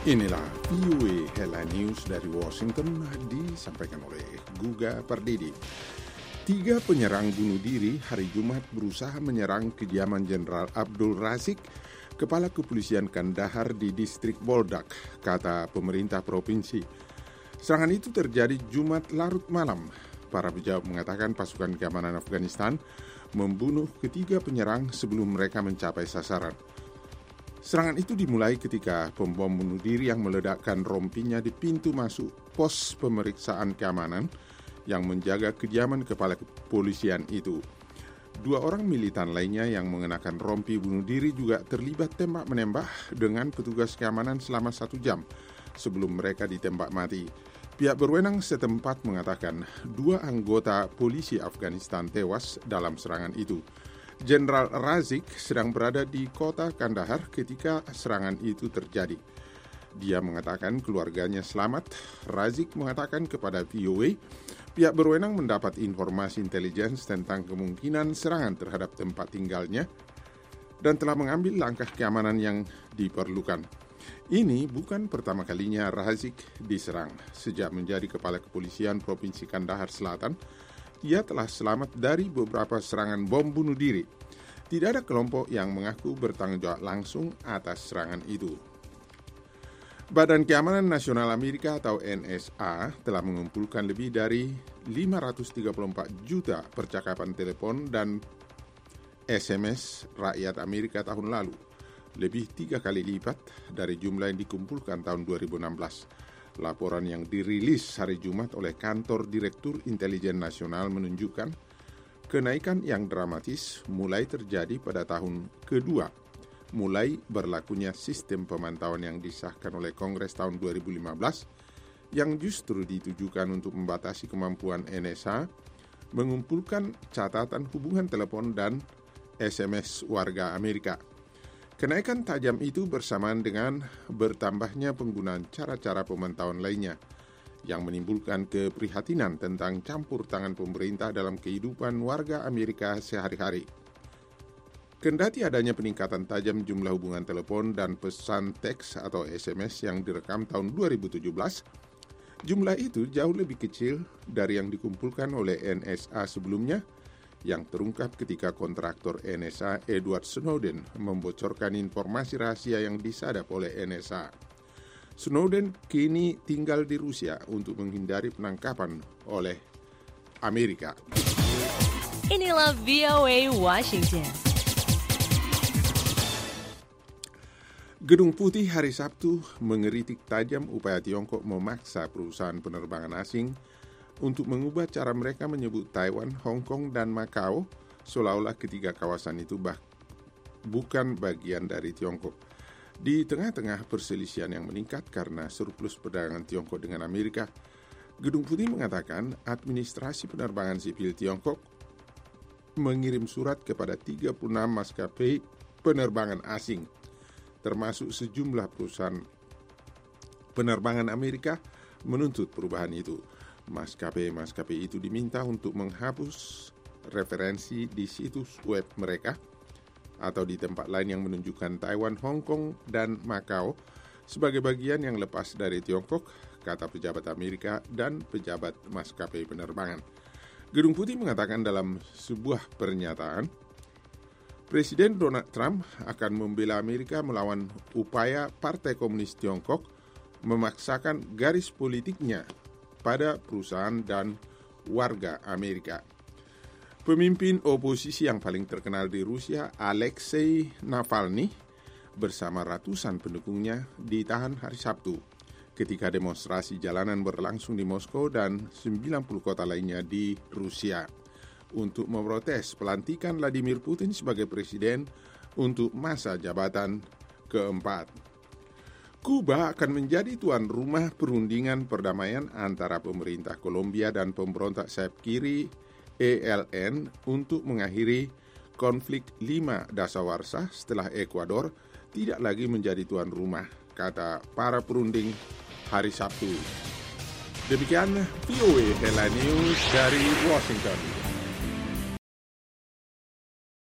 Inilah VOA Headline News dari Washington disampaikan oleh Guga Pardidi. 3 penyerang bunuh diri hari Jumat berusaha menyerang kediaman Jenderal Abdul Razik, Kepala Kepolisian Kandahar di distrik Boldak, kata pemerintah provinsi. Serangan itu terjadi Jumat larut malam. Para pejabat mengatakan pasukan keamanan Afghanistan membunuh ketiga penyerang sebelum mereka mencapai sasaran. Serangan itu dimulai ketika pembom bunuh diri yang meledakkan rompinya di pintu masuk pos pemeriksaan keamanan yang menjaga kediaman kepala kepolisian itu. 2 orang militan lainnya yang mengenakan rompi bunuh diri juga terlibat tembak-menembak dengan petugas keamanan selama 1 jam sebelum mereka ditembak mati. Pihak berwenang setempat mengatakan 2 anggota polisi Afghanistan tewas dalam serangan itu. Jenderal Razik sedang berada di kota Kandahar ketika serangan itu terjadi. Dia mengatakan keluarganya selamat. Razik mengatakan kepada VOA, pihak berwenang mendapat informasi intelijen tentang kemungkinan serangan terhadap tempat tinggalnya dan telah mengambil langkah keamanan yang diperlukan. Ini bukan pertama kalinya Razik diserang. Sejak menjadi kepala kepolisian Provinsi Kandahar Selatan, ia telah selamat dari beberapa serangan bom bunuh diri. Tidak ada kelompok yang mengaku bertanggung jawab langsung atas serangan itu. Badan Keamanan Nasional Amerika atau NSA telah mengumpulkan lebih dari 534 juta percakapan telepon dan SMS rakyat Amerika tahun lalu, lebih 3 kali lipat dari jumlah yang dikumpulkan tahun 2016. Laporan yang dirilis hari Jumat oleh Kantor Direktur Intelijen Nasional menunjukkan kenaikan yang dramatis mulai terjadi pada tahun kedua, mulai berlakunya sistem pemantauan yang disahkan oleh Kongres tahun 2015 yang justru ditujukan untuk membatasi kemampuan NSA mengumpulkan catatan hubungan telepon dan SMS warga Amerika. Kenaikan tajam itu bersamaan dengan bertambahnya penggunaan cara-cara pemantauan lainnya yang menimbulkan keprihatinan tentang campur tangan pemerintah dalam kehidupan warga Amerika sehari-hari. Kendati adanya peningkatan tajam jumlah hubungan telepon dan pesan teks atau SMS yang direkam tahun 2017, jumlah itu jauh lebih kecil dari yang dikumpulkan oleh NSA sebelumnya, yang terungkap ketika kontraktor NSA Edward Snowden membocorkan informasi rahasia yang disadap oleh NSA. Snowden kini tinggal di Rusia untuk menghindari penangkapan oleh Amerika. Inilah VOA Washington. Gedung Putih hari Sabtu mengeritik tajam upaya Tiongkok memaksa perusahaan penerbangan asing untuk mengubah cara mereka menyebut Taiwan, Hong Kong, dan Macau, seolah-olah ketiga kawasan itu bukan bagian dari Tiongkok. Di tengah-tengah perselisihan yang meningkat karena surplus perdagangan Tiongkok dengan Amerika, Gedung Putih mengatakan administrasi penerbangan sipil Tiongkok mengirim surat kepada 36 maskapai penerbangan asing, termasuk sejumlah perusahaan penerbangan Amerika, menuntut perubahan itu. Maskapai itu diminta untuk menghapus referensi di situs web mereka atau di tempat lain yang menunjukkan Taiwan, Hong Kong, dan Macau sebagai bagian yang lepas dari Tiongkok, kata pejabat Amerika dan pejabat maskapai penerbangan. Gedung Putih mengatakan dalam sebuah pernyataan, Presiden Donald Trump akan membela Amerika melawan upaya Partai Komunis Tiongkok memaksakan garis politiknya pada perusahaan dan warga Amerika. Pemimpin oposisi yang paling terkenal di Rusia, Alexei Navalny, bersama ratusan pendukungnya ditahan hari Sabtu ketika demonstrasi jalanan berlangsung di Moskow dan 90 kota lainnya di Rusia untuk memprotes pelantikan Vladimir Putin sebagai presiden untuk masa jabatan keempat. Kuba akan menjadi tuan rumah perundingan perdamaian antara pemerintah Kolombia dan pemberontak sayap kiri ELN untuk mengakhiri konflik 5 dasawarsa setelah Ekuador tidak lagi menjadi tuan rumah, kata para perunding hari Sabtu. Demikian VOA Headline News dari Washington.